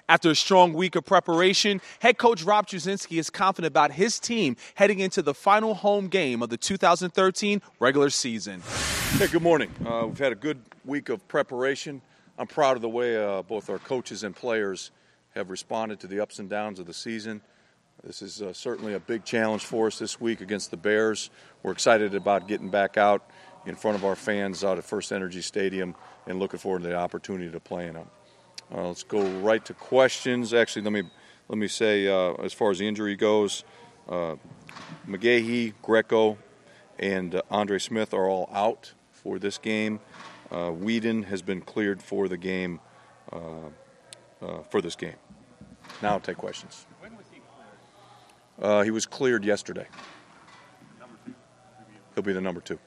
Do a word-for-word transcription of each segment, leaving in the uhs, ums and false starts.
After a strong week of preparation, head coach Rob Jasinski is confident about his team heading into the final home game of the two thousand thirteen regular season. Hey, good morning. Uh, we've had a good week of preparation. I'm proud of the way uh, both our coaches and players have responded to the ups and downs of the season. This is uh, certainly a big challenge for us this week against the Bears. We're excited about getting back out in front of our fans out at First Energy Stadium and looking forward to the opportunity to play in them. Uh, let's go right to questions. Actually, let me let me say, uh, as far as the injury goes, uh, McGahee, Greco, and uh, Andre Smith are all out for this game. Uh, Whedon has been cleared for the game, uh, uh, for this game. Now I'll take questions. When was he cleared? Uh, he was cleared yesterday. Number two? He'll be the number two.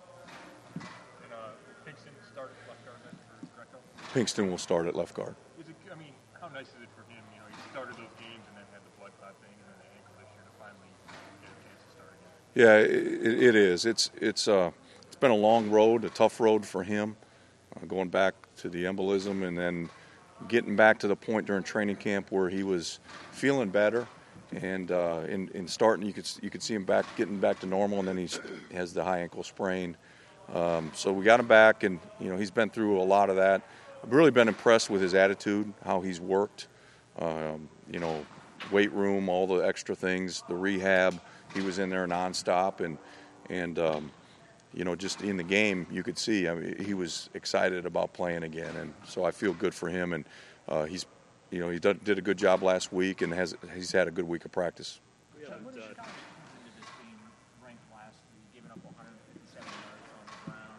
And uh, Pinkston start at left guard then for Greco? Pinkston will start at left guard. Is it, I mean, how nice is it for him? You know, he started those games and then had the blood clot thing and then the ankle issue to finally get a chance to start again. Yeah, it, it is. It's it's uh it's been a long road, a tough road for him, uh, going back to the embolism and then getting back to the point during training camp where he was feeling better, and uh, in, in starting you could you could see him back getting back to normal, and then he's, he has the high ankle sprain. Um, so we got him back, and you know he's been through a lot of that. I've really been impressed with his attitude, how he's worked. Um, you know, weight room, all the extra things, the rehab. He was in there nonstop, and and um, you know, just in the game, you could see. I mean, he was excited about playing again, and so I feel good for him. And uh, he's, you know, he did, did a good job last week, and has he's had a good week of practice. We haven't, uh, into this team ranked last week, giving up one hundred fifty-seven yards on the ground,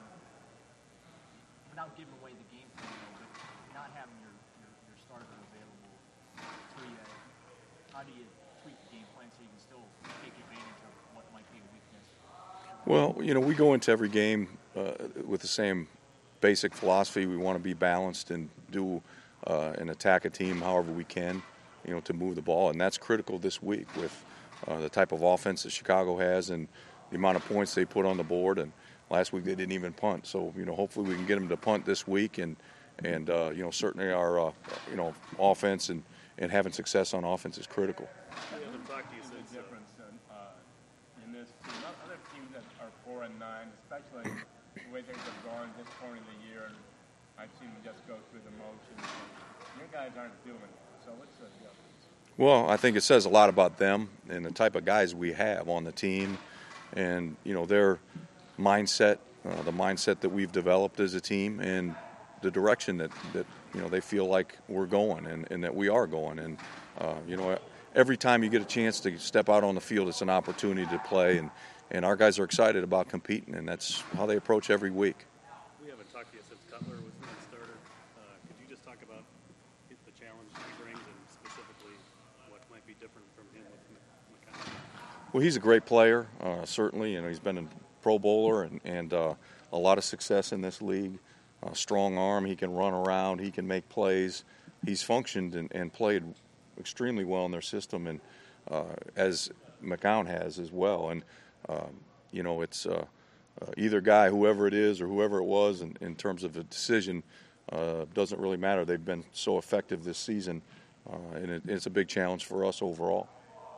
without giving away the game plan, but not having your, your, your starter available to you. How do you tweak the game plan so you can still take advantage of what might be a weakness? Well, you know, we go into every game uh, with the same basic philosophy. We want to be balanced and do uh, and attack a team however we can, you know, to move the ball. And that's critical this week with uh, the type of offense that Chicago has and the amount of points they put on the board. And last week they didn't even punt. So, you know, hopefully we can get them to punt this week. And, and uh, you know, certainly our, uh, you know, offense and, and having success on offense is critical. We haven't talked to you since the difference in, uh, in this team. Other teams that are four and nine, especially the way things have gone this point in the year, and I've seen them just go through the motions. Your guys aren't doing it, so what's the difference? Well, I think it says a lot about them and the type of guys we have on the team, and you know their mindset, uh, the mindset that we've developed as a team, and the direction that, that you know they feel like we're going and, and that we are going. And uh, you know, every time you get a chance to step out on the field, it's an opportunity to play, and, and our guys are excited about competing, and that's how they approach every week. We haven't talked to you since Cutler was the starter. Uh, could you just talk about the challenge he brings and specifically what might be different from him with McCown? Well, he's a great player, uh, certainly. You know, he's been a Pro Bowler and, and uh, a lot of success in this league. Uh, strong arm, he can run around, he can make plays. He's functioned and, and played extremely well in their system, and uh, as McCown has as well. And um, you know, it's uh, uh, either guy, whoever it is, or whoever it was, in, in terms of the decision, uh, doesn't really matter. They've been so effective this season, uh, and it, it's a big challenge for us overall.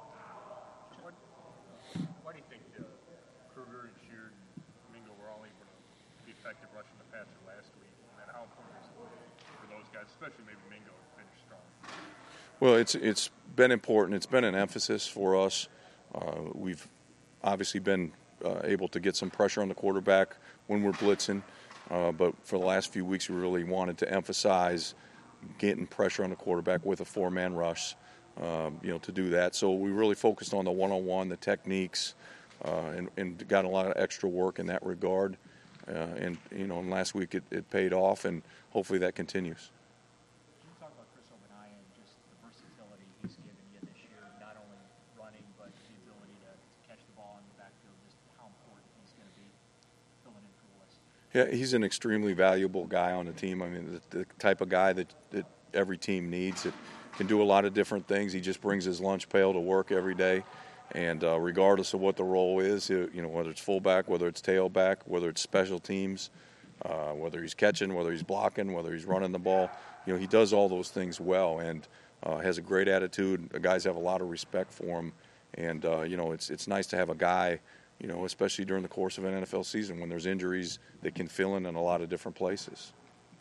What, why do you think uh, Kruger and Sheard and Mingo were all able to be effective rushing the passer last week? And then how important is it for those guys, especially maybe Mingo, to finish strong? Well, it's it's been important. It's been an emphasis for us. Uh, we've obviously been uh, able to get some pressure on the quarterback when we're blitzing, uh, but for the last few weeks we really wanted to emphasize getting pressure on the quarterback with a four-man rush, um, you know, to do that. So we really focused on the one-on-one, the techniques, uh, and, and got a lot of extra work in that regard. Uh, and, you know, and last week it, it paid off, and hopefully that continues. Can you talk about Chris Ogbonnaya and just the versatility he's given you this year, not only running, but the ability to, to catch the ball in the backfield, just how important he's going to be filling in for West? Yeah, he's an extremely valuable guy on the team. I mean, the, the type of guy that, that every team needs. That can do a lot of different things. He just brings his lunch pail to work every day. And uh, regardless of what the role is, you know, whether it's fullback, whether it's tailback, whether it's special teams, uh, whether he's catching, whether he's blocking, whether he's running the ball, you know, he does all those things well. And uh, has a great attitude. The guys have a lot of respect for him, and uh, you know it's it's nice to have a guy, you know, especially during the course of an N F L season when there's injuries that can fill in in a lot of different places.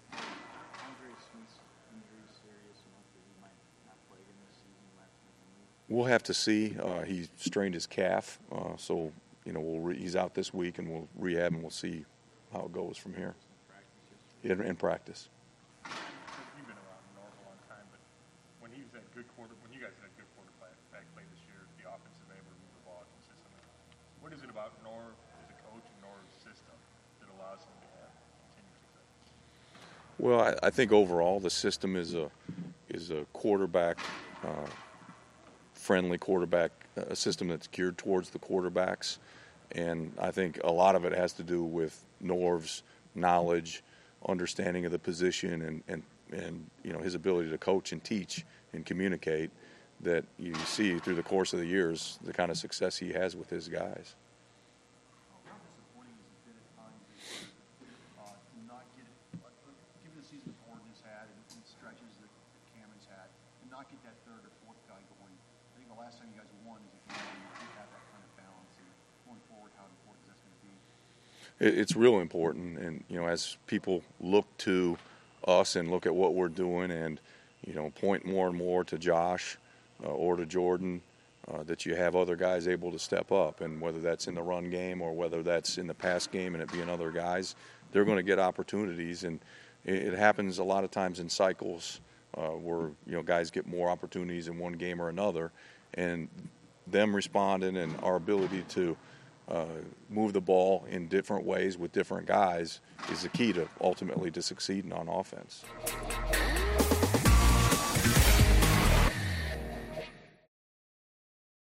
We'll have to see. Uh, he strained his calf, uh, so you know we'll re- he's out this week, and we'll rehab, and we'll see how it goes from here. In, in practice. You've been around Norv a long time, but when he was that good quarter, when you guys had good quarterback play this year, the offense is able to move the ball consistently. What is it about Norv as a coach and Norv's system that allows him to have continued success? Well, I, I think overall the system is a is a quarterback. Uh, friendly quarterback, a system that's geared towards the quarterbacks, and I think a lot of it has to do with Norv's knowledge, understanding of the position, and, and, and you know his ability to coach and teach and communicate that you see through the course of the years the kind of success he has with his guys. How disappointing has it been at times uh, to not get it, given the season that Gordon has had and, and stretches that, that Cameron's had, to not get that third or fourth guy going? I think the last time you guys won is if you did have that kind of balance, and going forward, how important is that going to be? It's real important, and you know, as people look to us and look at what we're doing, and you know, point more and more to Josh uh, or to Jordan, uh, that you have other guys able to step up, and whether that's in the run game or whether that's in the pass game, and it being other guys, they're going to get opportunities, and it, it happens a lot of times in cycles uh, where you know guys get more opportunities in one game or another, and them responding and our ability to Uh, move the ball in different ways with different guys is the key to ultimately to succeeding on offense.